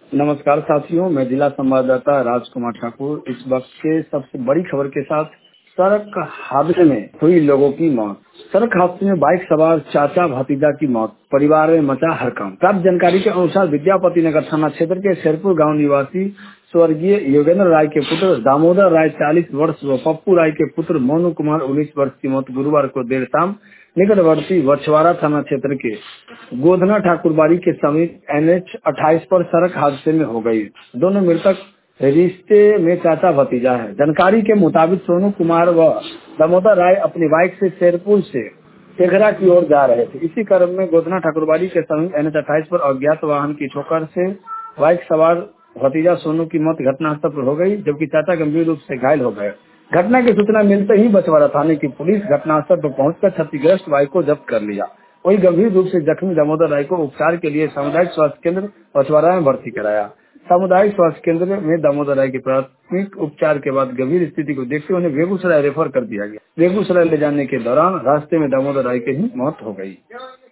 नमस्कार साथियों, मैं जिला संवाददाता राजकुमार ठाकुर इस वक्त के सबसे बड़ी खबर के साथ। सड़क हादसे में हुई लोगों की मौत। सड़क हादसे में बाइक सवार चाचा भतीजा की मौत, परिवार में मचा हड़कंप। प्राप्त जानकारी के अनुसार विद्यापति नगर थाना क्षेत्र के शेरपुर गांव निवासी स्वर्गीय योगेंद्र राय के पुत्र दामोदर राय 40 वर्ष व पप्पू राय के पुत्र मोनू कुमार 19 वर्ष की मौत गुरुवार को देर शाम निकटवर्ती बछवाड़ा थाना क्षेत्र के गोधना ठाकुरबाड़ी के समीप NH 28 पर सड़क हादसे में हो गई। दोनों मृतक रिश्ते में चाचा भतीजा है। जानकारी के मुताबिक सोनू कुमार व दामोदर राय अपनी बाइक से शेरपुर से तेघरा की ओर जा रहे थे। इसी क्रम में गोधना ठाकुरबाड़ी के समीप NH 28 पर अज्ञात वाहन की ठोकर से बाइक सवार भतीजा सोनू की मौत घटनास्थल पर हो गई, जबकि चाचा गंभीर रूप से घायल हो गए। घटना की सूचना मिलते ही बछवाड़ा थाने की पुलिस घटनास्थल पर पहुंचकर क्षतिग्रस्त बाइक को जब्त कर लिया। वहीं गंभीर रूप से जख्मी दामोदर राय को उपचार के लिए सामुदायिक स्वास्थ्य केंद्र बछवाड़ा में भर्ती कराया। सामुदायिक स्वास्थ्य केंद्र में दामोदर राय की प्राथमिक उपचार के बाद गंभीर स्थिति को देखते हुए उन्हें बेगूसराय रेफर कर दिया गया। बेगूसराय ले जाने के दौरान रास्ते में दामोदर राय की ही मौत हो गई।